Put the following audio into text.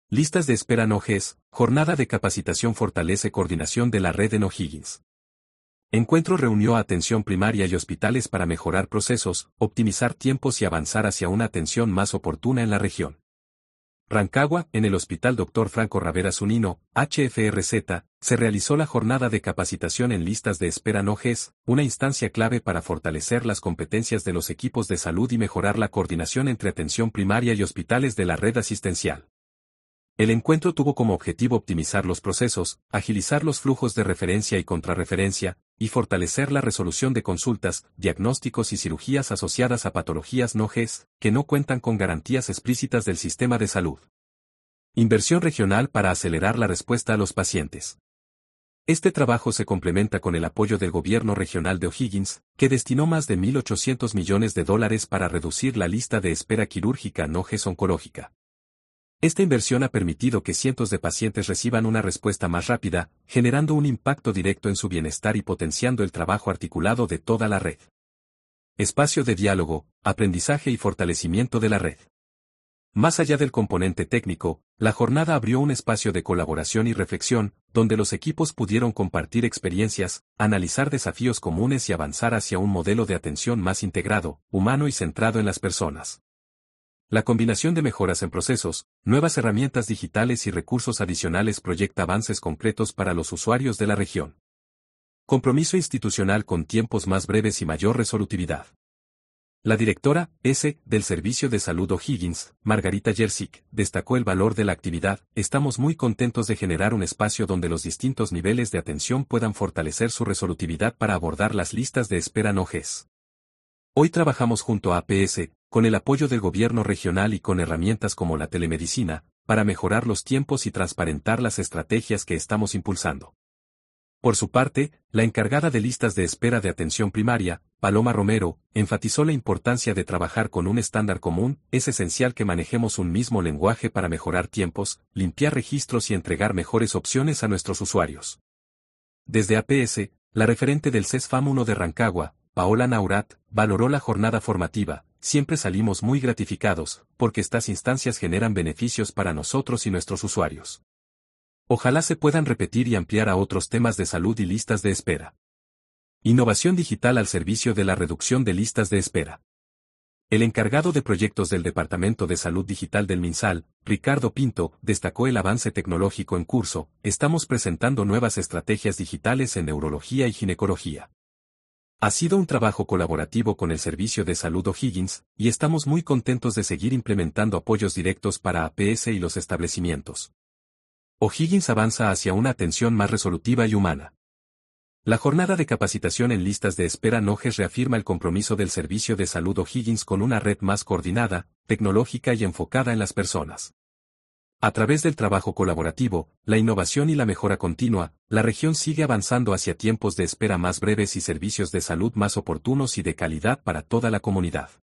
Listas de espera en OGES, jornada de capacitación fortalece coordinación de la red en O'Higgins. Encuentro reunió a atención primaria y hospitales para mejorar procesos, optimizar tiempos y avanzar hacia una atención más oportuna en la región. Rancagua, en el Hospital Dr. Franco Ravera Zunino, HFRZ, se realizó la jornada de capacitación en listas de espera en OGES, una instancia clave para fortalecer las competencias de los equipos de salud y mejorar la coordinación entre atención primaria y hospitales de la red asistencial. El encuentro tuvo como objetivo optimizar los procesos, agilizar los flujos de referencia y contrarreferencia, y fortalecer la resolución de consultas, diagnósticos y cirugías asociadas a patologías no OGES, que no cuentan con garantías explícitas del sistema de salud. Inversión regional para acelerar la respuesta a los pacientes. Este trabajo se complementa con el apoyo del gobierno regional de O'Higgins, que destinó más de $1.800 millones para reducir la lista de espera quirúrgica no OGES oncológica. Esta inversión ha permitido que cientos de pacientes reciban una respuesta más rápida, generando un impacto directo en su bienestar y potenciando el trabajo articulado de toda la red. Espacio de diálogo, aprendizaje y fortalecimiento de la red. Más allá del componente técnico, la jornada abrió un espacio de colaboración y reflexión, donde los equipos pudieron compartir experiencias, analizar desafíos comunes y avanzar hacia un modelo de atención más integrado, humano y centrado en las personas. La combinación de mejoras en procesos, nuevas herramientas digitales y recursos adicionales proyecta avances concretos para los usuarios de la región. Compromiso institucional con tiempos más breves y mayor resolutividad. La directora, del Servicio de Salud O'Higgins, Margarita Jersic, destacó el valor de la actividad. Estamos muy contentos de generar un espacio donde los distintos niveles de atención puedan fortalecer su resolutividad para abordar las listas de espera no OGES. Hoy trabajamos junto a APS, con el apoyo del gobierno regional y con herramientas como la telemedicina, para mejorar los tiempos y transparentar las estrategias que estamos impulsando. Por su parte, la encargada de listas de espera de atención primaria, Paloma Romero, enfatizó la importancia de trabajar con un estándar común. Es esencial que manejemos un mismo lenguaje para mejorar tiempos, limpiar registros y entregar mejores opciones a nuestros usuarios. Desde APS, la referente del CESFAM 1 de Rancagua, Paola Naurat, valoró la jornada formativa. Siempre salimos muy gratificados, porque estas instancias generan beneficios para nosotros y nuestros usuarios. Ojalá se puedan repetir y ampliar a otros temas de salud y listas de espera. Innovación digital al servicio de la reducción de listas de espera. El encargado de proyectos del Departamento de Salud Digital del MinSal, Ricardo Pinto, destacó el avance tecnológico en curso. Estamos presentando nuevas estrategias digitales en neurología y ginecología. Ha sido un trabajo colaborativo con el Servicio de Salud O'Higgins, y estamos muy contentos de seguir implementando apoyos directos para APS y los establecimientos. O'Higgins avanza hacia una atención más resolutiva y humana. La jornada de capacitación en listas de espera no OGES reafirma el compromiso del Servicio de Salud O'Higgins con una red más coordinada, tecnológica y enfocada en las personas. A través del trabajo colaborativo, la innovación y la mejora continua, la región sigue avanzando hacia tiempos de espera más breves y servicios de salud más oportunos y de calidad para toda la comunidad.